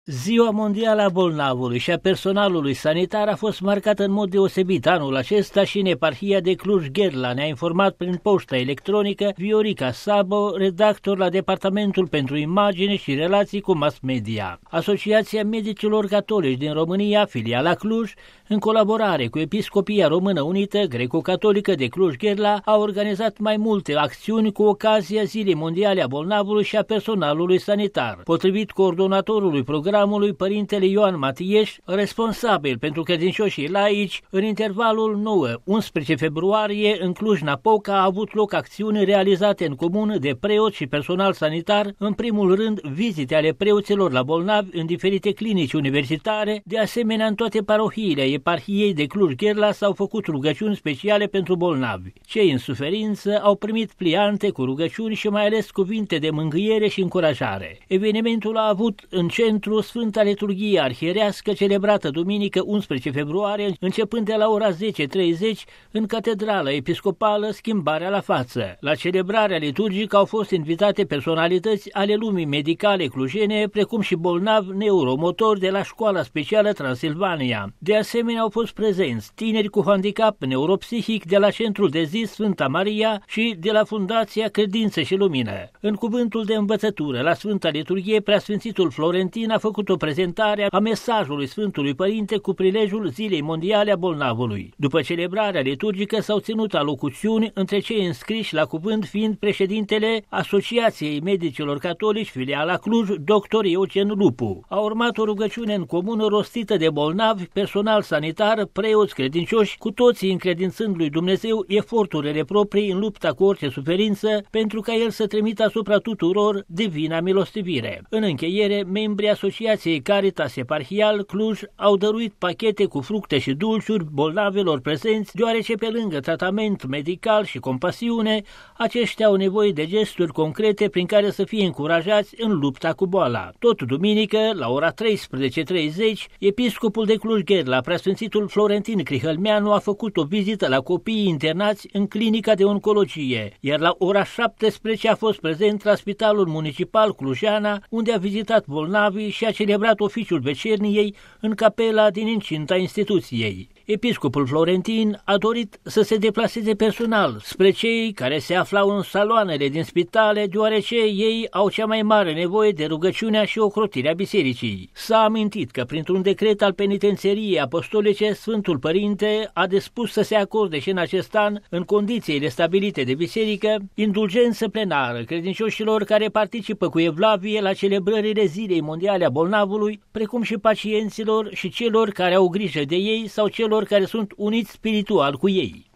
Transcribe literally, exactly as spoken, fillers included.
Ziua Mondială a Bolnavului și a personalului sanitar a fost marcată în mod deosebit anul acesta și în eparhia de Cluj-Gherla, ne-a informat prin poșta electronică Viorica Sabo, redactor la Departamentul pentru Imagine și Relații cu Mass Media. Asociația Medicilor Catolici din România, filiala Cluj, în colaborare cu Episcopia Română Unită Greco-Catolică de Cluj-Gherla, a organizat mai multe acțiuni cu ocazia Zilei Mondiale a Bolnavului și a personalului sanitar. Potrivit coordonatorului programului, părintele Ioan Matieș, responsabil pentru credincioșii laici, în intervalul nouă unsprezece februarie, în Cluj-Napoca, a avut loc acțiuni realizate în comun de preoți și personal sanitar, în primul rând vizite ale preoților la bolnavi în diferite clinici universitare, de asemenea în toate parohiile eparhiei de Cluj-Gherla s-au făcut rugăciuni speciale pentru bolnavi. Cei în suferință au primit pliante cu rugăciuni și mai ales cuvinte de mângâiere și încurajare. Evenimentul a avut în centru Sfânta Liturghie Arhierească, celebrată duminică unsprezece februarie, începând de la ora zece și treizeci în Catedrala Episcopală Schimbarea la Față. La celebrarea liturgică au fost invitate personalități ale lumii medicale clujene, precum și bolnavi neuromotori de la Școala Specială Transilvania. De asemenea, au fost prezenți tineri cu handicap neuropsihic de la Centrul de Zi Sfânta Maria și de la Fundația Credință și Lumină. În cuvântul de învățătură la Sfânta Liturghie, Preasfințitul Florentin a făcut o prezentare a mesajului Sfântului Părinte cu prilejul Zilei Mondiale a Bolnavului. După celebrarea liturgică s-au ținut alocuțiuni, între cei înscriși la cuvânt fiind președintele Asociației Medicilor Catolici, filiala Cluj, doctor Eugen Lupu. A urmat o rugăciune în comun rostită de bolnavi, personal sanitar, preoți credincioși, cu toții încredințând lui Dumnezeu eforturile proprii în lupta cu orice suferință, pentru ca El să trimită asupra tuturor divina milostivire. În încheiere, membrii Asociației Caritas Eparhial Cluj au dăruit pachete cu fructe și dulciuri bolnavilor prezenți, deoarece pe lângă tratament medical și compasiune, aceștia au nevoie de gesturi concrete prin care să fie încurajați în lupta cu boala. Tot duminică, la ora treisprezece și treizeci, episcopul de Cluj-Gherla, Preasfințitul Florentin Crihălmeanu, a făcut o vizită la copiii internați în clinica de oncologie, iar la ora șaptesprezece a fost prezent la Spitalul Municipal Clujana, unde a vizitat bolnavii și a celebrat oficiul vecerniei în capela din incinta instituției. Episcopul Florentin a dorit să se deplaseze personal spre cei care se aflau în saloanele din spitale, deoarece ei au cea mai mare nevoie de rugăciunea și ocrotirea bisericii. S-a amintit că printr-un decret al penitențeriei apostolice, Sfântul Părinte a dispus să se acorde și în acest an, în condițiile stabilite de biserică, indulgență plenară credincioșilor care participă cu evlavie la celebrările Zilei Mondiale a Bolnavului, precum și pacienților și celor care au grijă de ei sau celor care sunt uniți spiritual cu ei.